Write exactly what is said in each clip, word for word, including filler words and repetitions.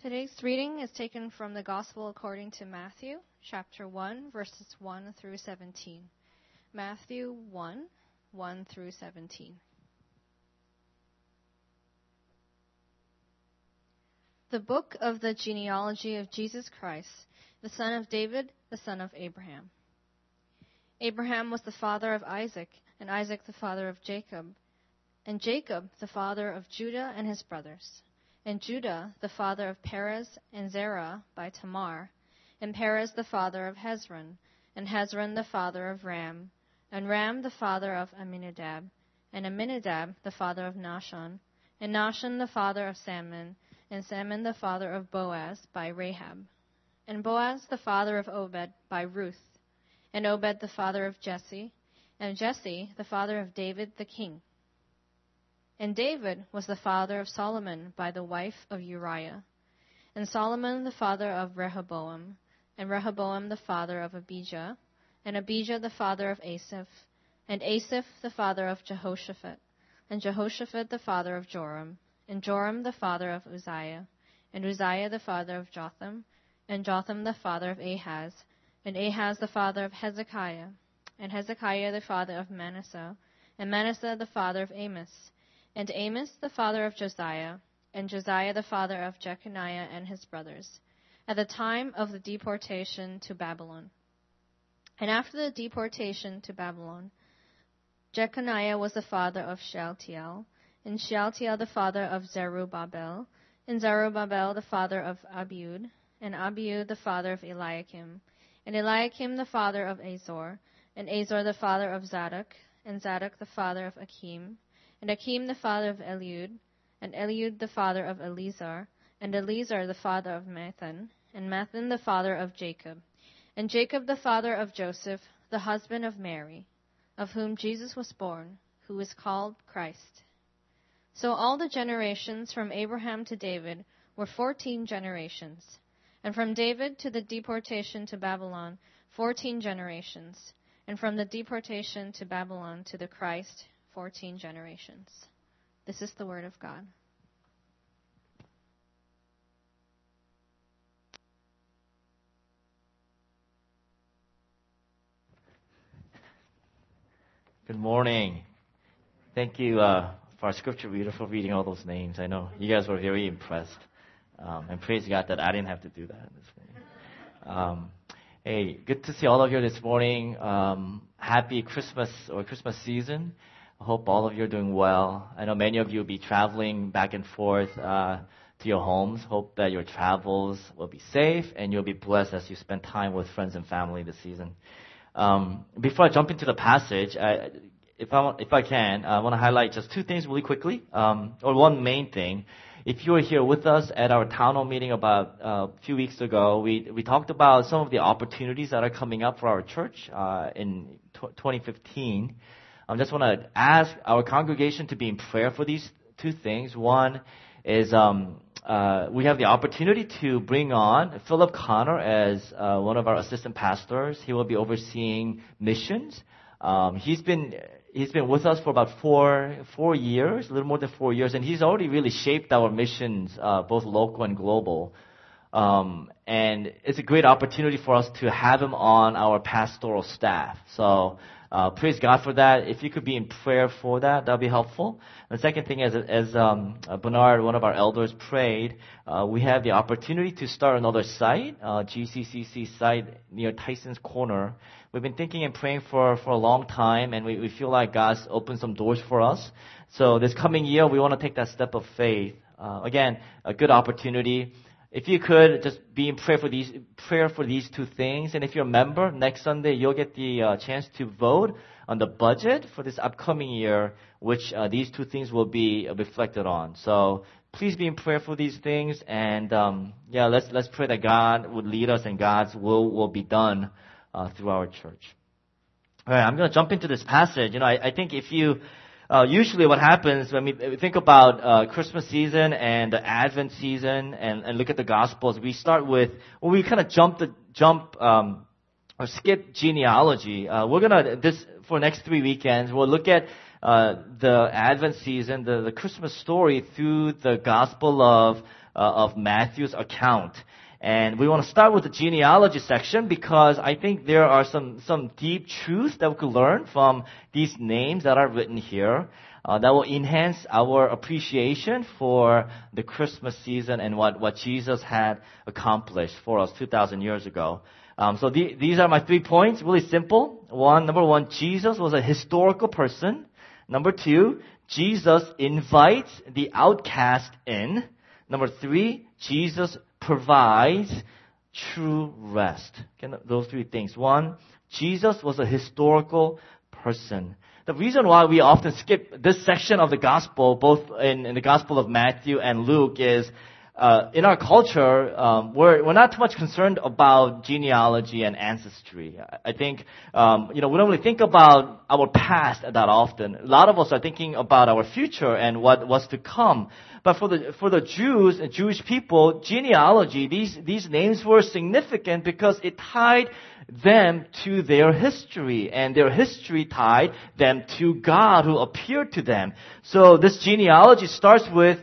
Today's reading is taken from the Gospel according to Matthew, chapter one, verses one through seventeen. Matthew one, one through seventeen. The book of the genealogy of Jesus Christ, the son of David, the son of Abraham. Abraham was the father of Isaac, and Isaac the father of Jacob, and Jacob the father of Judah and his brothers, and Judah the father of Perez and Zerah by Tamar, and Perez the father of Hezron, and Hezron the father of Ram, and Ram the father of Amminadab, and Amminadab the father of Nahshon, and Nahshon the father of Salmon, and Salmon the father of Boaz by Rahab, and Boaz the father of Obed by Ruth, and Obed the father of Jesse, and Jesse the father of David the king. And David was the father of Solomon by the wife of Uriah, and Solomon the father of Rehoboam, and Rehoboam the father of Abijah, and Abijah the father of Asaph, and Asaph the father of Jehoshaphat, and Jehoshaphat the father of Joram, and Joram the father of Uzziah, and Uzziah the father of Jotham, and Jotham the father of Ahaz, and Ahaz the father of Hezekiah, and Hezekiah the father of Manasseh, and Manasseh the father of Amos, and Amos the father of Josiah, and Josiah the father of Jeconiah and his brothers, at the time of the deportation to Babylon. And after the deportation to Babylon, Jeconiah was the father of Shealtiel, and Shealtiel the father of Zerubbabel, and Zerubbabel the father of Abiud, and Abiud the father of Eliakim, and Eliakim the father of Azor, and Azor the father of Zadok, and Zadok the father of Achim, and Achim the father of Eliud, and Eliud the father of Eleazar, and Eleazar the father of Mathan, and Mathan the father of Jacob, and Jacob the father of Joseph, the husband of Mary, of whom Jesus was born, who is called Christ. So all the generations from Abraham to David were fourteen generations, and from David to the deportation to Babylon, fourteen generations, and from the deportation to Babylon to the Christ, fourteen generations. This is the word of God. Good morning. Thank you uh, for our scripture reader for reading all those names. I know you guys were very impressed. Um, and praise God that I didn't have to do that this morning. Um, hey, good to see all of you this morning. Um, happy Christmas or Christmas season. I hope all of you are doing well. I know many of you will be traveling back and forth uh, to your homes. Hope that your travels will be safe and you'll be blessed as you spend time with friends and family this season. Um, before I jump into the passage, I, if I if I can, I want to highlight just two things really quickly, um, or one main thing. If you were here with us at our town hall meeting about uh, a few weeks ago, we we talked about some of the opportunities that are coming up for our church uh, in twenty fifteen. I just want to ask our congregation to be in prayer for these two things. One is um, uh, we have the opportunity to bring on Philip Connor as uh, one of our assistant pastors. He will be overseeing missions. Um, he's been he's been with us for about four four years, a little more than four years, and he's already really shaped our missions, uh, both local and global. Um, and it's a great opportunity for us to have him on our pastoral staff. So. Uh, praise God for that. If you could be in prayer for that, that would be helpful. The second thing is, as um, Bernard, one of our elders, prayed, uh, we have the opportunity to start another site, uh, G C C C site near Tyson's Corner. We've been thinking and praying for, for a long time, and we, we feel like God's opened some doors for us. So this coming year, we want to take that step of faith. Uh, again, a good opportunity. If you could, just be in prayer for these, prayer for these two things. And if you're a member, next Sunday, you'll get the uh, chance to vote on the budget for this upcoming year, which uh, these two things will be reflected on. So please be in prayer for these things. And, um, yeah, let's, let's pray that God would lead us and God's will will be done uh, through our church. All right, I'm going to jump into this passage. You know, I, I think if you, Uh, usually what happens when we think about uh, Christmas season and the Advent season and, and look at the Gospels, we start with, well, we kind of jump the, jump, um, or skip genealogy. Uh, we're gonna, this, for next three weekends, we'll look at uh, the Advent season, the, the Christmas story through the Gospel of, uh, of Matthew's account. And we want to start with the genealogy section because I think there are some, some deep truths that we could learn from these names that are written here uh, that will enhance our appreciation for the Christmas season and what, what Jesus had accomplished for us two thousand years ago. Um, so the, these are my three points, really simple. One, number one, Jesus was a historical person. Number two, Jesus invites the outcast in. Number three, Jesus provides true rest. Okay, those three things. One, Jesus was a historical person. The reason why we often skip this section of the gospel, both in, in the Gospel of Matthew and Luke, is uh, in our culture, um, we're, we're not too much concerned about genealogy and ancestry. I think, um, you know, we don't really think about our past that often. A lot of us are thinking about our future and what was to come. But for the for the Jews and Jewish people, genealogy, these these names were significant because it tied them to their history, and their history tied them to God who appeared to them. So this genealogy starts with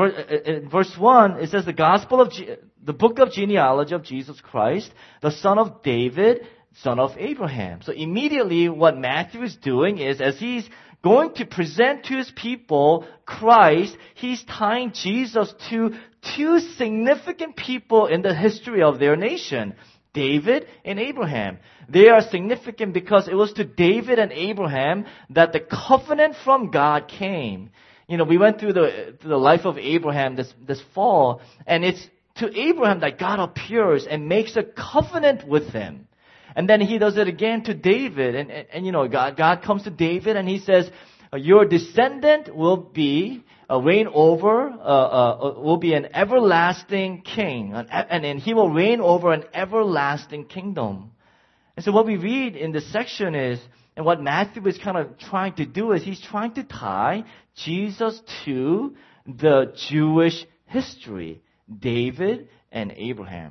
in verse one. It says the Gospel of the book of genealogy of Jesus Christ, the son of David, son of Abraham. So immediately, what Matthew is doing is, as he's going to present to his people Christ, he's tying Jesus to two significant people in the history of their nation, David and Abraham. They are significant because it was to David and Abraham that the covenant from God came. You know, we went through the, through the life of Abraham this, this fall, and it's to Abraham that God appears and makes a covenant with him. And then he does it again to David. And, and, and you know, God, God comes to David and he says, your descendant will be, uh, reign over, uh, uh, will be an everlasting king. And, and, and he will reign over an everlasting kingdom. And so what we read in this section is, and what Matthew is kind of trying to do is he's trying to tie Jesus to the Jewish history, David and Abraham.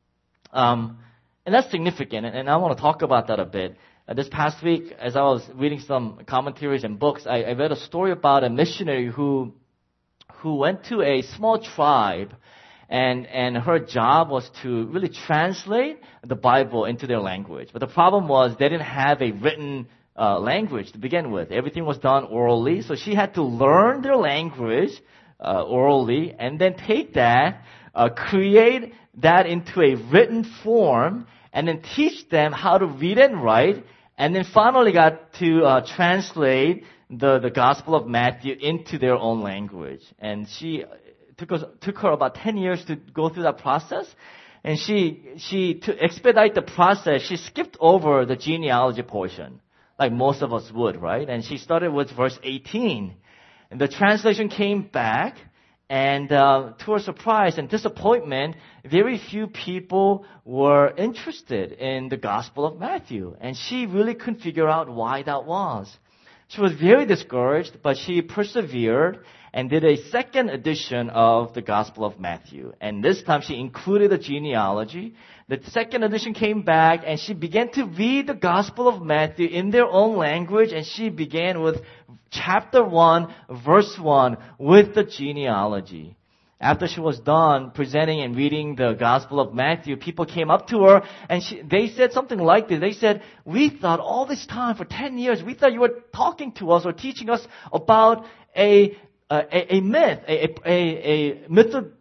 Um, And that's significant, and I want to talk about that a bit. Uh, this past week, as I was reading some commentaries and books, I, I read a story about a missionary who who went to a small tribe, and and her job was to really translate the Bible into their language. But the problem was they didn't have a written uh, language to begin with. Everything was done orally, so she had to learn their language uh, orally, and then take that, uh, create that into a written form, and then teach them how to read and write, and then finally got to uh, translate the, the Gospel of Matthew into their own language. And she took us, took her about ten years to go through that process. And she she to expedite the process, she skipped over the genealogy portion, like most of us would, right? And she started with verse eighteen. And the translation came back. And uh, to her surprise and disappointment, very few people were interested in the Gospel of Matthew. And she really couldn't figure out why that was. She was very discouraged, but she persevered and did a second edition of the Gospel of Matthew. And this time she included the genealogy. The second edition came back, and she began to read the Gospel of Matthew in their own language, and she began with chapter one, verse one, with the genealogy. After she was done presenting and reading the Gospel of Matthew, people came up to her, and she, they said something like this. They said, we thought all this time, for ten years, we thought you were talking to us or teaching us about a a, a myth, a, a, a myth of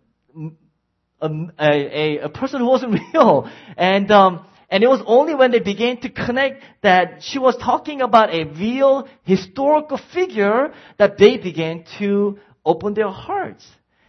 A, a, a person who wasn't real. And, um, and it was only when they began to connect that she was talking about a real historical figure that they began to open their hearts.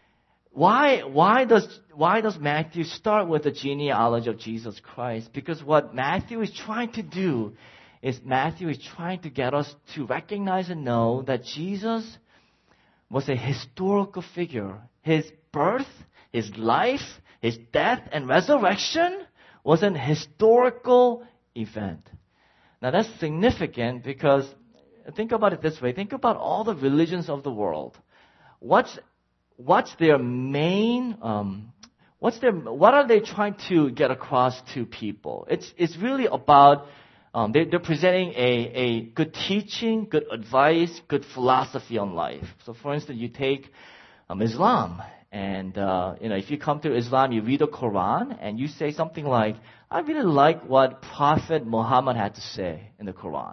Why, why does, why does Matthew start with the genealogy of Jesus Christ? Because what Matthew is trying to do is Matthew is trying to get us to recognize and know that Jesus was a historical figure. His birth, his life, his death and resurrection was an historical event. Now that's significant because think about it this way. Think about all the religions of the world. What's what's their main um, what's their what are they trying to get across to people? It's it's really about Um, they, they're presenting a, a good teaching, good advice, good philosophy on life. So, for instance, you take um, Islam, and uh, you know, if you come to Islam, you read the Quran, and you say something like, "I really like what Prophet Muhammad had to say in the Quran."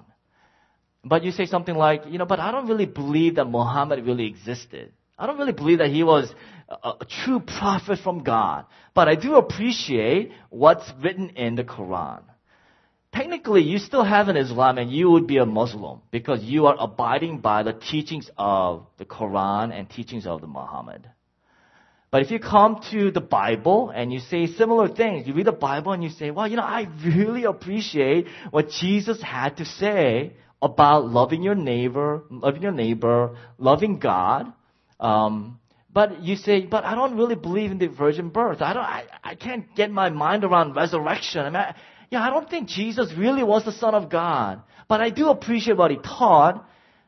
But you say something like, "You know, but I don't really believe that Muhammad really existed. I don't really believe that he was a, a true prophet from God. But I do appreciate what's written in the Quran." Technically, you still have an Islam and you would be a Muslim because you are abiding by the teachings of the Quran and teachings of the Muhammad. But if you come to the Bible and you say similar things, you read the Bible and you say, well, you know, I really appreciate what Jesus had to say about loving your neighbor, loving your neighbor, loving God. Um, but you say, but I don't really believe in the virgin birth. I don't. I, I can't get my mind around resurrection. I mean, I, yeah, I don't think Jesus really was the Son of God. But I do appreciate what he taught.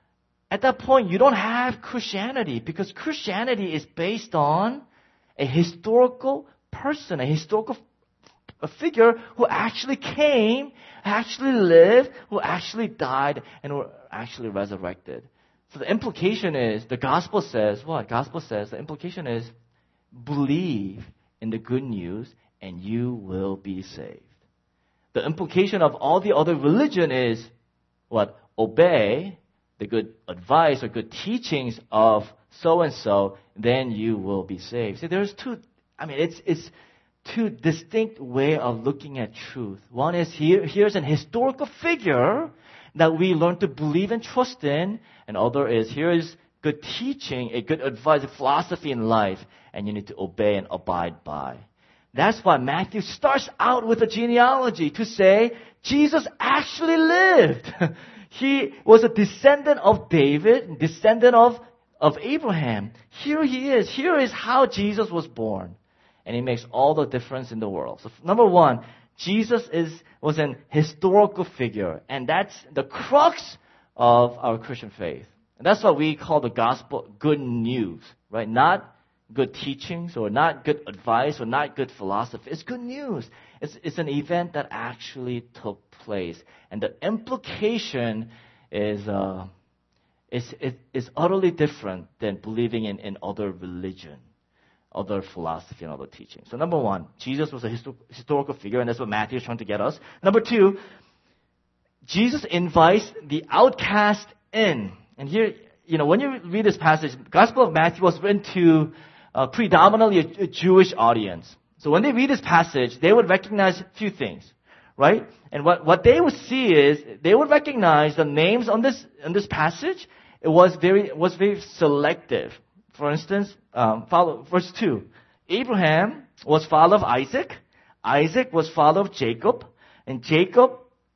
At that point, you don't have Christianity because Christianity is based on a historical person, a historical a figure who actually came, actually lived, who actually died, and were actually resurrected. So the implication is, the gospel says, what? Gospel says, the implication is, believe in the good news and you will be saved. The implication of all the other religion is, what? Obey the good advice or good teachings of so-and-so, then you will be saved. See, there's two, I mean, it's, it's two distinct way of looking at truth. One is here, here's an historical figure that we learn to believe and trust in, and other is here is good teaching, a good advice, a philosophy in life, and you need to obey and abide by. That's why Matthew starts out with a genealogy to say Jesus actually lived. He was a descendant of David, descendant of, of Abraham. Here he is. Here is how Jesus was born. And it makes all the difference in the world. So number one, Jesus is was an historical figure. And that's the crux of our Christian faith. And that's what we call the gospel good news, right? Not good teachings or not good advice or not good philosophy. It's good news. It's, it's an event that actually took place. And the implication is, uh, is, is, is utterly different than believing in, in other religion, other philosophy, and other teaching. So number one, Jesus was a histor- historical figure, and that's what Matthew is trying to get us. Number two, Jesus invites the outcast in. And here, you know, when you read this passage, the Gospel of Matthew was written to uh, predominantly a, a Jewish audience. So when they read this passage, they would recognize a few things, right? And what, what they would see is, they would recognize the names on this, on this passage. It was very, was very selective. For instance, um, follow, verse two. Abraham was father of Isaac. Isaac was father of Jacob. And Jacob,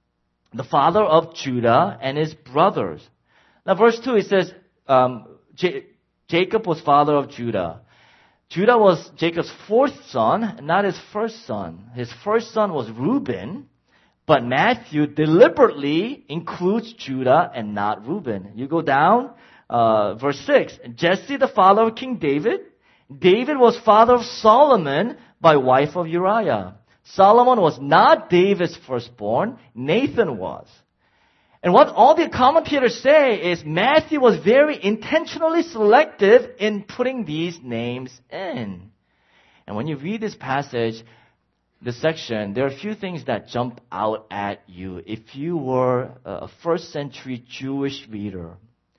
the father of Judah and his brothers. Now, verse two, it says, um, J- Jacob was father of Judah. Judah was Jacob's fourth son, not his first son. His first son was Reuben, but Matthew deliberately includes Judah and not Reuben. You go down, uh, verse six. Jesse, the father of King David. David was father of Solomon by wife of Uriah. Solomon was not David's firstborn. Nathan was. And what all the commentators say is Matthew was very intentionally selective in putting these names in. And when you read this passage, this section, there are a few things that jump out at you. If you were a first century Jewish reader,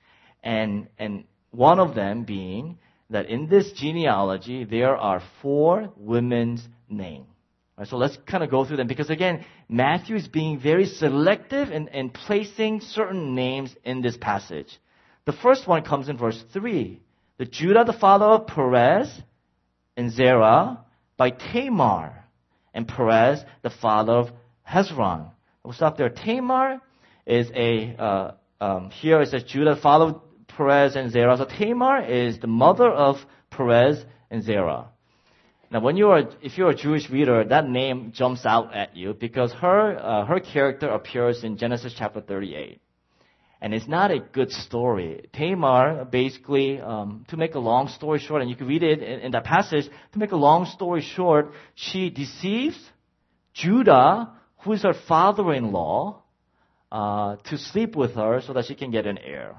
and, and one of them being that in this genealogy, there are four women's names. Right, so let's kind of go through them because again, Matthew is being very selective in, in placing certain names in this passage. The first one comes in verse three. The Judah, the father of Perez and Zerah by Tamar. And Perez, the father of Hezron. We'll stop there. Tamar is a, uh, um, here it says Judah, father of Perez and Zerah. So Tamar is the mother of Perez and Zerah. Now, when you are, if you're a Jewish reader, that name jumps out at you because her, uh, her character appears in Genesis chapter thirty-eight. And it's not a good story. Tamar, basically, um, to make a long story short, and you can read it in, in that passage, to make a long story short, she deceives Judah, who is her father-in-law, uh, to sleep with her so that she can get an heir.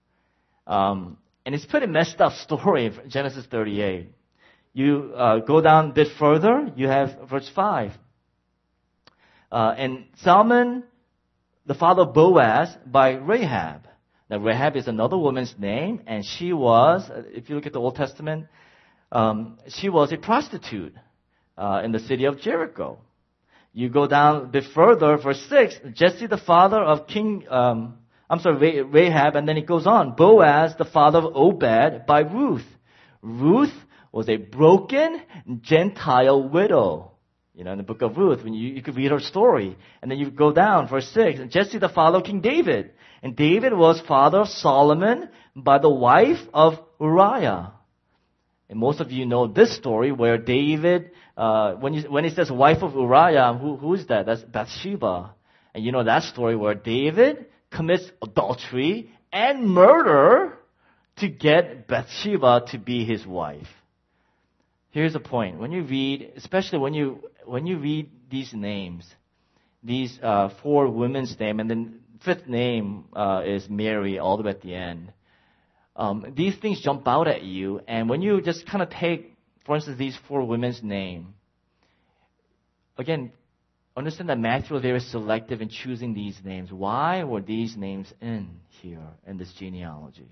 Um, and it's a pretty messed up story, Genesis thirty-eight. You uh, go down a bit further, you have verse five. Uh, and Salmon, the father of Boaz, by Rahab. Now, Rahab is another woman's name, and she was, if you look at the Old Testament, um, she was a prostitute uh, in the city of Jericho. You go down a bit further, verse six, Jesse, the father of King, um, I'm sorry, Rahab, and then it goes on. Boaz, the father of Obed, by Ruth. Ruth was a broken Gentile widow. You know, in the book of Ruth, when you, you could read her story. And then you go down, verse six, Jesse, the father of King David. And David was father of Solomon by the wife of Uriah. And most of you know this story where David, uh, when you, when he says wife of Uriah, who, who is that? That's Bathsheba. And you know that story where David commits adultery and murder to get Bathsheba to be his wife. Here's the point. When you read, especially when you when you read these names, these uh, four women's name, and then fifth name uh, is Mary all the way at the end. Um, these things jump out at you, and when you just kind of take, for instance, these four women's name, again, understand that Matthew was very selective in choosing these names. Why were these names in here in this genealogy?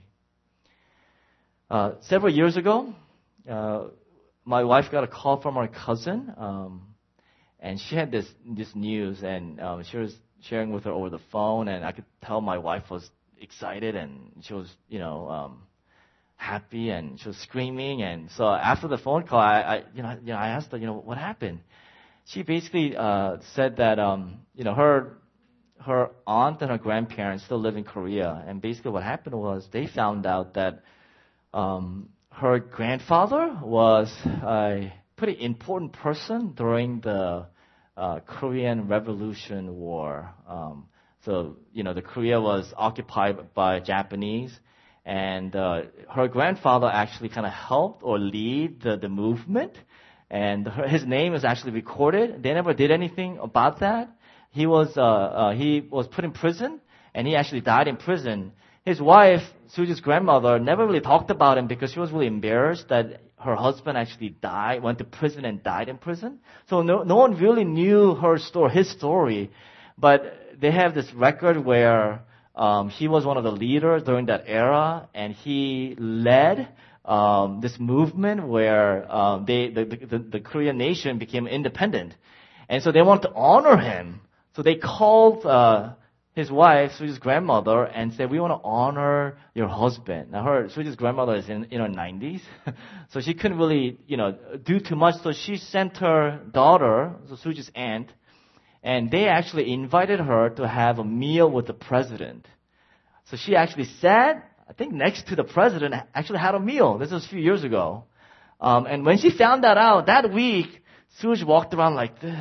Uh, several years ago, uh, my wife got a call from our cousin, um, and she had this this news, and um, she was sharing with her over the phone, and I could tell my wife was excited, and she was, you know, um, happy, and she was screaming. And so after the phone call, I, I you know, you know, I asked her, you know, what happened? She basically uh, said that, um, you know, her her aunt and her grandparents still live in Korea, and basically what happened was they found out that um, her grandfather was a pretty important person during the uh, Korean Revolution War. Um, so, you know, the Korea was occupied by Japanese, and uh, her grandfather actually kind of helped or lead the, the movement, and her, his name is actually recorded. They never did anything about that. He was uh, uh, he was put in prison, and he actually died in prison. His wife, Suji's grandmother, never really talked about him because she was really embarrassed that her husband actually died, went to prison and died in prison. So no, no one really knew her story, his story. But they have this record where um, he was one of the leaders during that era, and he led um, this movement where um, they, the, the, the Korean nation became independent. And so they wanted to honor him. So they called uh, his wife, Suji's grandmother, and said, we want to honor your husband. Now, her, Suji's grandmother is in, in her nineties, so she couldn't really, you know, do too much. So she sent her daughter, so Suji's aunt, and they actually invited her to have a meal with the president. So she actually sat, I think, next to the president, actually had a meal. This was a few years ago. Um, and when she found that out, that week, Suji walked around like this.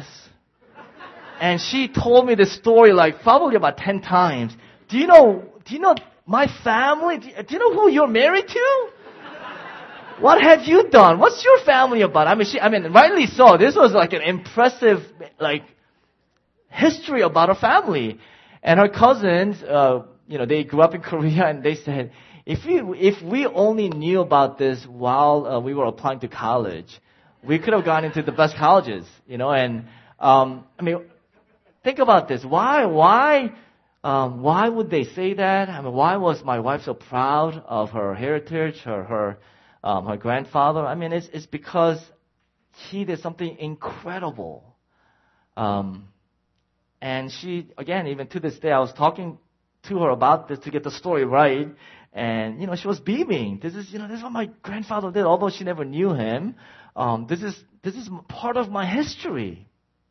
And she told me this story like probably about ten times. Do you know, do you know my family? Do you, do you know who you're married to? What have you done? What's your family about? I mean, she, I mean, rightly so. This was like an impressive, like, history about her family. And her cousins, uh, you know, they grew up in Korea, and they said, if we, if we only knew about this while uh, we were applying to college, we could have gone into the best colleges, you know, and, um, I mean, think about this. Why, why, um, why would they say that? I mean, why was my wife so proud of her heritage, her, her, um, her grandfather? I mean, it's, it's because he did something incredible. Um, and she, again, even to this day, I was talking to her about this to get the story right. And, you know, she was beaming. This is, you know, this is what my grandfather did, although she never knew him. Um, this is, this is part of my history.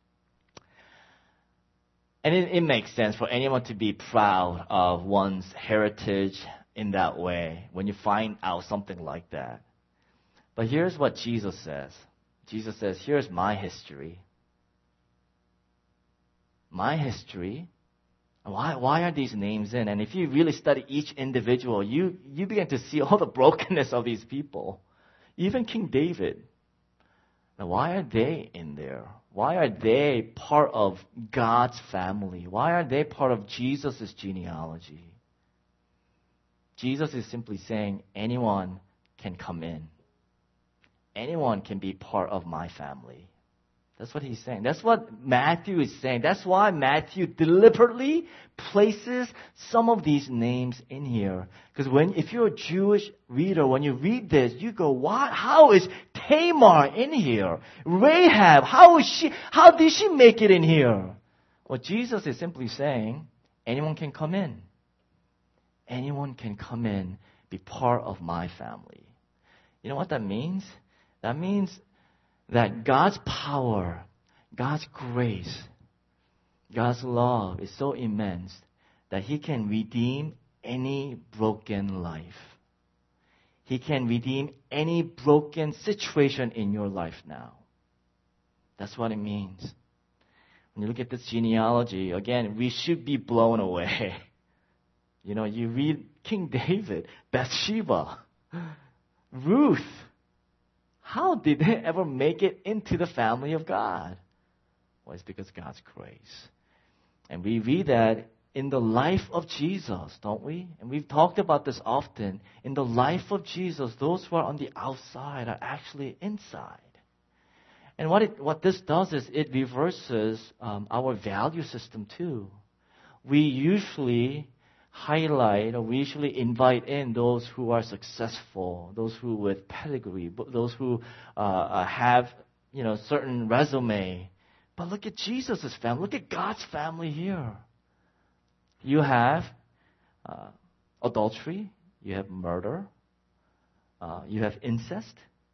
And it, it makes sense for anyone to be proud of one's heritage in that way when you find out something like that. But here's what Jesus says. Jesus says, here's my history. My history. Why, why are these names in? And if you really study each individual, you, you begin to see all the brokenness of these people. Even King David. Now, why are they in there? Why are they part of God's family? Why are they part of Jesus' genealogy? Jesus is simply saying anyone can come in. Anyone can be part of my family. That's what he's saying. That's what Matthew is saying. That's why Matthew deliberately places some of these names in here. Because when, if you're a Jewish reader, when you read this, you go, "What? How is Tamar in here? Rahab, how is she? How did she make it in here?" Well, Jesus is simply saying, anyone can come in. Anyone can come in, be part of my family. You know what that means? That means that God's power, God's grace, God's love is so immense that He can redeem any broken life. He can redeem any broken situation in your life now. That's what it means. When you look at this genealogy, again, we should be blown away. You know, you read King David, Bathsheba, Ruth. How did they ever make it into the family of God? Well, it's because of God's grace. And we read that in the life of Jesus, don't we? And we've talked about this often. In the life of Jesus, those who are on the outside are actually inside. And what it, what this does is it reverses um, our value system too. We usually highlight, or we usually invite in those who are successful, those who with pedigree, those who uh, have, you know, certain resume. But look at Jesus' family. Look at God's family here. You have uh, adultery. You have murder. Uh, you have incest.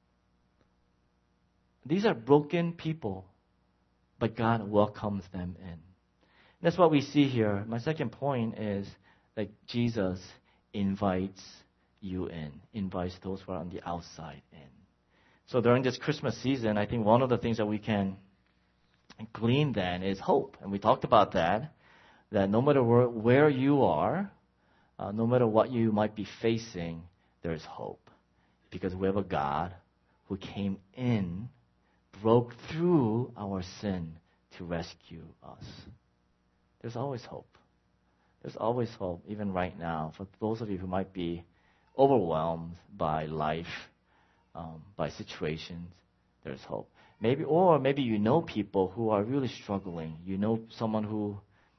These are broken people, but God welcomes them in. That's what we see here. My second point is that Jesus invites you in, invites those who are on the outside in. So during this Christmas season, I think one of the things that we can glean then is hope. And we talked about that, that no matter where, where you are, uh, no matter what you might be facing, there is hope. Because we have a God who came in, broke through our sin to rescue us. There's always hope. There's always hope, even right now, for those of you who might be overwhelmed by life, um, by situations. There's hope. Maybe, or maybe you know people who are really struggling. You know someone who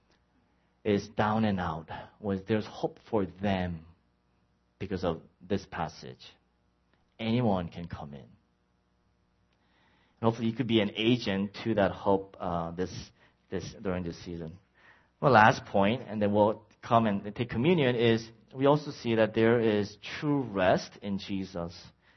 is down and out. Well, there's hope for them because of this passage. Anyone can come in. And hopefully, you could be an agent to that hope uh, this this during this season. Well, last point, and then we'll come and take communion, is we also see that there is true rest in Jesus.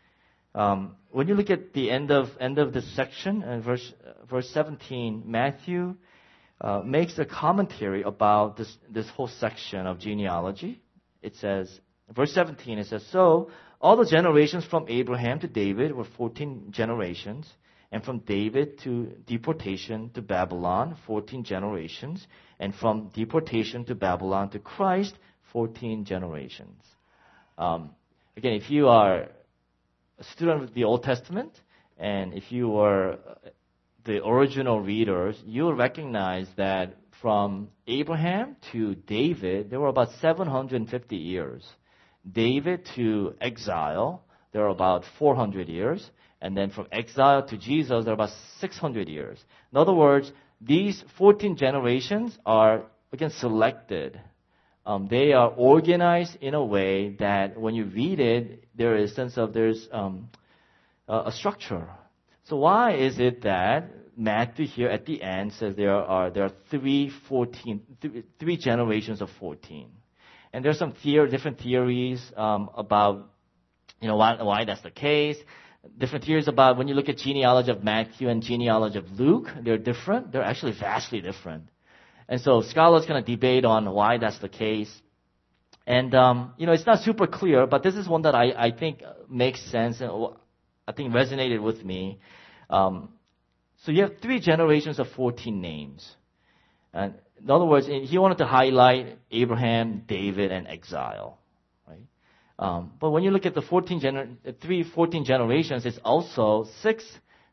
Um, when you look at the end of end of this section, uh, verse uh, verse seventeen, Matthew uh, makes a commentary about this this whole section of genealogy. It says, verse seventeen, it says, "So all the generations from Abraham to David were fourteen generations, and from David to deportation to Babylon, fourteen generations, and from deportation to Babylon to Christ, fourteen generations." Um, again, if you are a student of the Old Testament, and if you were the original readers, you'll recognize that from Abraham to David, there were about seven hundred fifty years. David to exile, there are about four hundred years. And then from exile to Jesus, there are about six hundred years. In other words, these fourteen generations are, again, selected. Um, they are organized in a way that when you read it, there is a sense of there's um, a, a structure. So why is it that Matthew here at the end says there are there are three fourteen th- three generations of fourteen, and there's some theor- different theories um, about you know why why that's the case. Different theories about when you look at genealogy of Matthew and genealogy of Luke, they're different. They're actually vastly different. And so scholars kind of debate on why that's the case. And, um, you know, it's not super clear, but this is one that I, I think makes sense and I think resonated with me. Um, so you have three generations of fourteen names. And in other words, he wanted to highlight Abraham, David, and exile. Right? Um, but when you look at the fourteen gener- three, fourteen generations, it's also six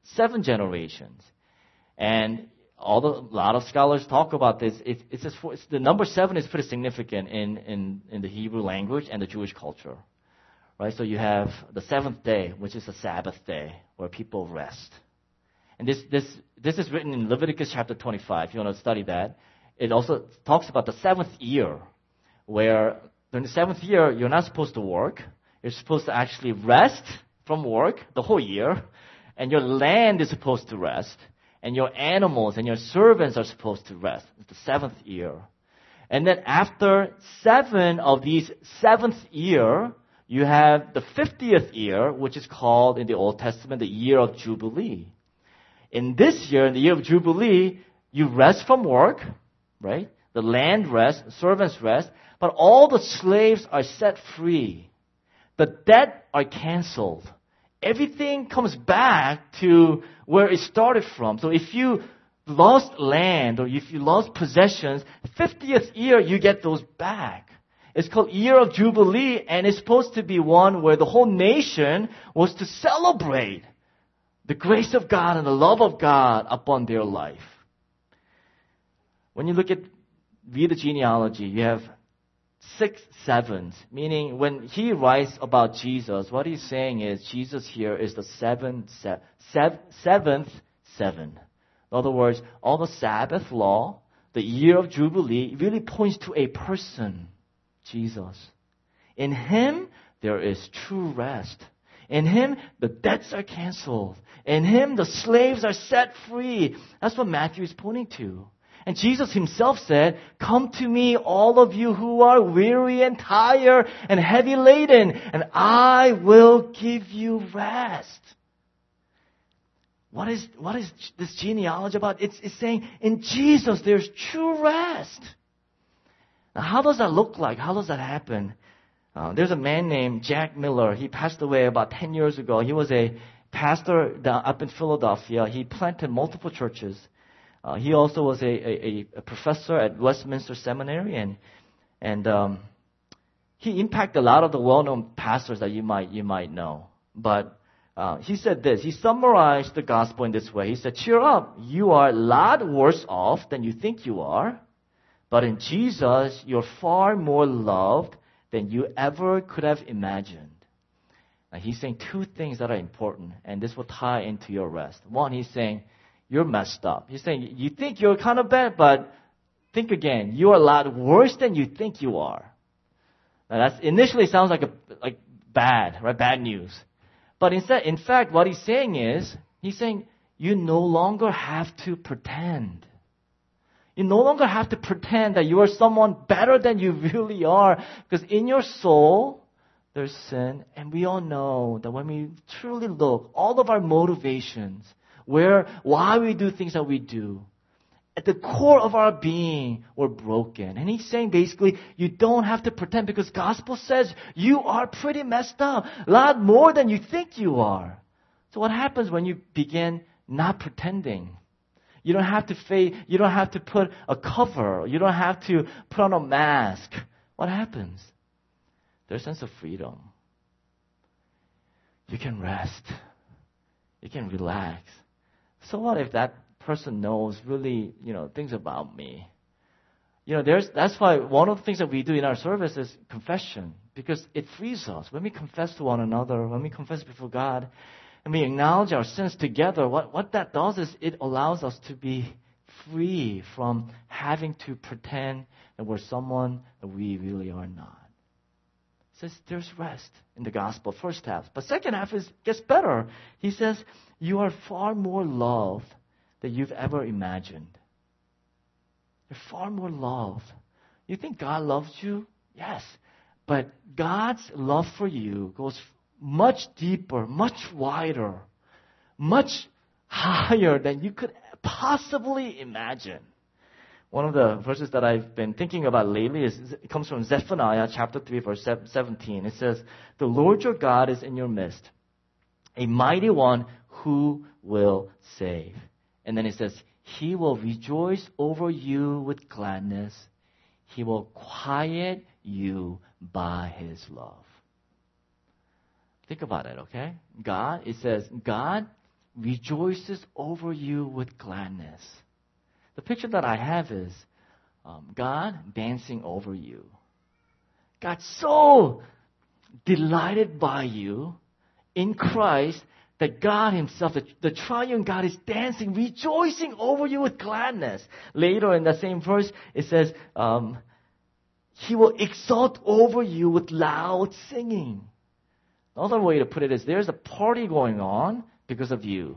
seven generations. And all the, a lot of scholars talk about this. It, it's just for, it's, the number seven is pretty significant in, in, in the Hebrew language and the Jewish culture. Right? So you have the seventh day, which is a Sabbath day, where people rest. And this, this, this is written in Leviticus chapter twenty-five, if you want to study that. It also talks about the seventh year, where during the seventh year, you're not supposed to work. You're supposed to actually rest from work the whole year. And your land is supposed to rest. And your animals and your servants are supposed to rest. It's the seventh year. And then after seven of these seventh year, you have the fiftieth year, which is called in the Old Testament the year of Jubilee. In this year, in the year of Jubilee, you rest from work, right? The land rests, servants rest, but all the slaves are set free. The debt are canceled. Everything comes back to where it started from. So if you lost land or if you lost possessions, fiftieth year, you get those back. It's called Year of Jubilee, and it's supposed to be one where the whole nation was to celebrate the grace of God and the love of God upon their life. When you look at, read the genealogy, you have six sevens, meaning when he writes about Jesus, what he's saying is Jesus here is the seven, se- sev- seventh seven. In other words, all the Sabbath law, the year of Jubilee, really points to a person, Jesus. In him, there is true rest. In him, the debts are canceled. In him, the slaves are set free. That's what Matthew is pointing to. And Jesus himself said, "Come to me, all of you who are weary and tired and heavy laden, and I will give you rest." What is, what is this genealogy about? It's, it's saying, in Jesus, there's true rest. Now, how does that look like? How does that happen? Uh, there's a man named Jack Miller. He passed away about ten years ago. He was a pastor up in Philadelphia. He planted multiple churches. Uh, he also was a, a, a professor at Westminster Seminary, and and um, he impacted a lot of the well-known pastors that you might you might know. But uh, he said this. He summarized the gospel in this way. He said, "Cheer up! You are a lot worse off than you think you are, but in Jesus, you're far more loved than you ever could have imagined." Now, he's saying two things that are important, and this will tie into your rest. One, he's saying, you're messed up. He's saying, you think you're kind of bad, but think again. You're a lot worse than you think you are. Now, that's initially sounds like a, like bad, right? Bad news. But instead, in fact, what he's saying is, he's saying, you no longer have to pretend. You no longer have to pretend that you are someone better than you really are. Because in your soul, there's sin. And we all know that when we truly look, all of our motivations, where, why we do things that we do, at the core of our being, we're broken. And he's saying basically, you don't have to pretend because gospel says you are pretty messed up. A lot more than you think you are. So what happens when you begin not pretending? You don't have to fake, you don't have to put a cover. You don't have to put on a mask. What happens? There's a sense of freedom. You can rest. You can relax. So what if that person knows really, you know, things about me? You know, there's, that's why one of the things that we do in our service is confession, because it frees us. When we confess to one another, when we confess before God, and we acknowledge our sins together, what, what that does is it allows us to be free from having to pretend that we're someone that we really are not. It says there's rest in the gospel, first half. But second half is gets better. He says, you are far more loved than you've ever imagined. You're far more loved. You think God loves you? Yes. But God's love for you goes much deeper, much wider, much higher than you could possibly imagine. One of the verses that I've been thinking about lately is it comes from Zephaniah chapter three, verse seventeen. It says, "The Lord your God is in your midst, a mighty one who will save." And then it says, "He will rejoice over you with gladness. He will quiet you by his love." Think about it, okay? God, it says, God rejoices over you with gladness. The picture that I have is um, God dancing over you. God's so delighted by you in Christ that God himself, the, the triune God, is dancing, rejoicing over you with gladness. Later in that same verse, it says, um, He will exult over you with loud singing. Another way to put it is, there's a party going on because of you.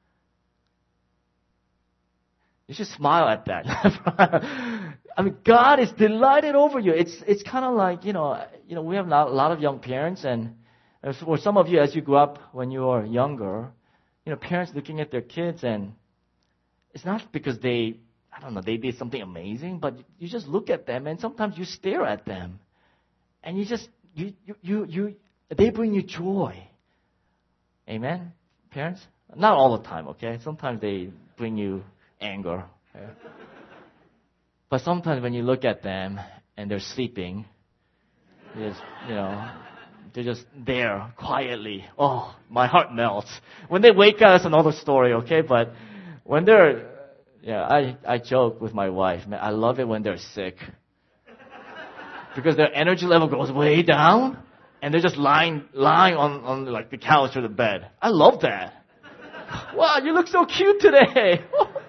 You should smile at that. I mean, God is delighted over you. It's it's kind of like, you know, you know, we have a lot of young parents, and for some of you, as you grew up when you were younger, you know, parents looking at their kids, and it's not because they, I don't know, they did something amazing, but you just look at them, and sometimes you stare at them, and you just, you, you, you, you they bring you joy. Amen, parents? Not all the time, okay? Sometimes they bring you anger. Okay? But sometimes when you look at them and they're sleeping, you just, you know, they're just there quietly. Oh, my heart melts. When they wake up, it's another story, okay? But when they're, yeah, I, I joke with my wife, man, I love it when they're sick. Because their energy level goes way down, and they're just lying, lying on, on like the couch or the bed. I love that. Wow, you look so cute today.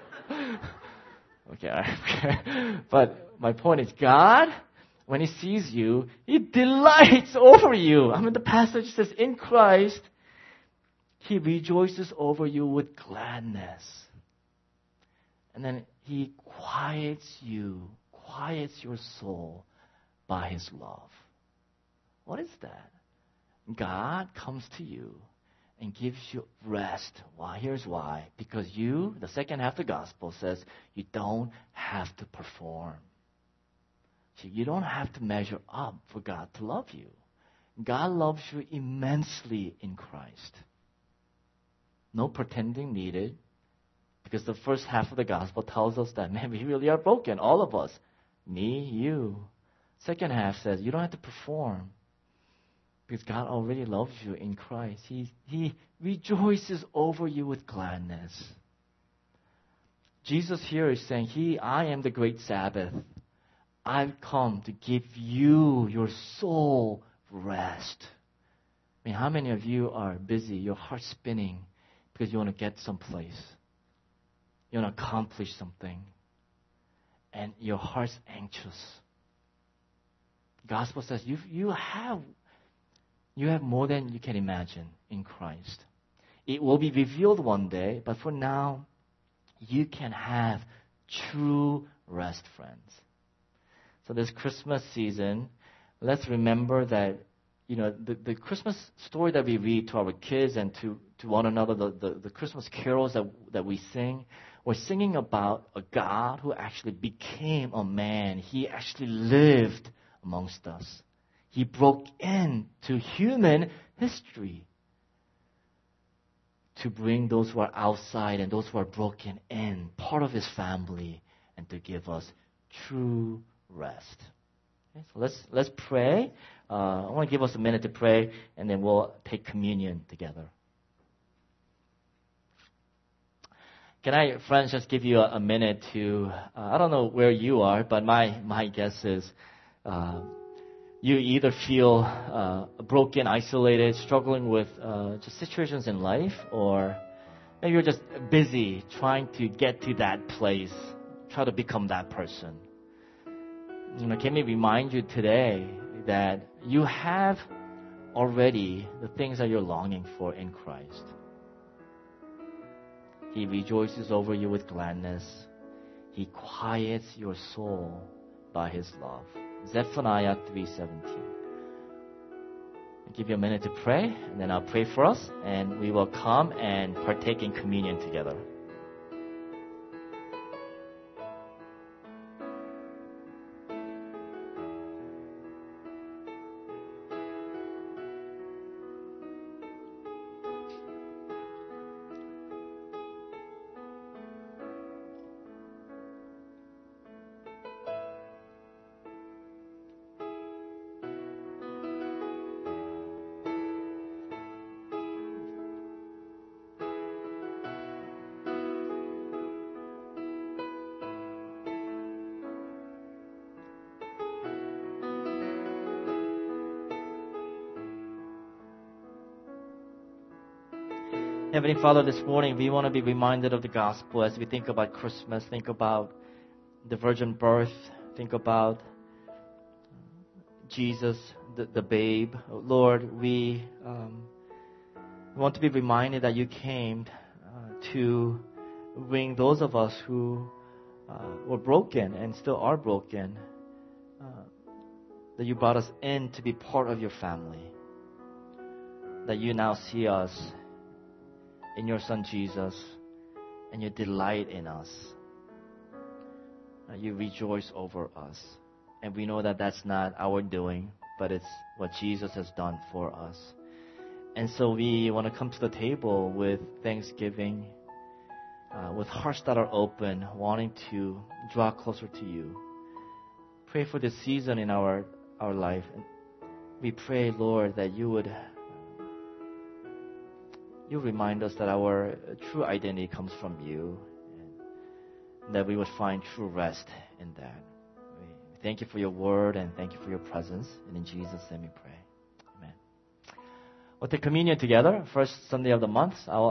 Okay, okay. But my point is, God, when He sees you, He delights over you. I mean, the passage says, in Christ, He rejoices over you with gladness. And then He quiets you, quiets your soul by His love. What is that? God comes to you and gives you rest. Why? Here's why. Because you, the second half of the gospel says, you don't have to perform. So you don't have to measure up for God to love you. God loves you immensely in Christ. No pretending needed. Because the first half of the gospel tells us that, man, we really are broken, all of us. Me, you. Second half says, you don't have to perform. Because God already loves you in Christ. He, he rejoices over you with gladness. Jesus here is saying, He, I am the great Sabbath. I've come to give you, your soul, rest. I mean, how many of you are busy, your heart's spinning, because you want to get someplace? You want to accomplish something. And your heart's anxious. The gospel says, you, you have You have more than you can imagine in Christ. It will be revealed one day, but for now, you can have true rest, friends. So this Christmas season, let's remember that, you know, the, the Christmas story that we read to our kids and to, to one another, the, the, the Christmas carols that, that we sing, we're singing about a God who actually became a man. He actually lived amongst us. He broke into human history to bring those who are outside and those who are broken in, part of His family, and to give us true rest. Okay, so let's let's pray. Uh, I want to give us a minute to pray, and then we'll take communion together. Can I, friends, just give you a, a minute to? Uh, I don't know where you are, but my my guess is. Uh, You either feel uh, broken, isolated, struggling with uh, just situations in life, or maybe you're just busy trying to get to that place, try to become that person. You know, can we remind you today that you have already the things that you're longing for in Christ. He rejoices over you with gladness. He quiets your soul by His love. Zephaniah three seventeen. I'll give you a minute to pray, and then I'll pray for us, and we will come and partake in communion together. Heavenly Father, this morning we want to be reminded of the gospel as we think about Christmas, think about the virgin birth, think about Jesus, the, the babe. Lord, we um, want to be reminded that you came uh, to bring those of us who uh, were broken and still are broken, uh, that you brought us in to be part of your family, that you now see us in your Son Jesus, and you delight in us. Uh, you rejoice over us. And we know that that's not our doing, but it's what Jesus has done for us. And so we want to come to the table with thanksgiving, uh, with hearts that are open, wanting to draw closer to you. Pray for this season in our, our life. And we pray, Lord, that you would you remind us that our true identity comes from you, and that we would find true rest in that. We thank you for your word, and thank you for your presence. And in Jesus' name we pray. Amen. We'll take communion together, first Sunday of the month. I'll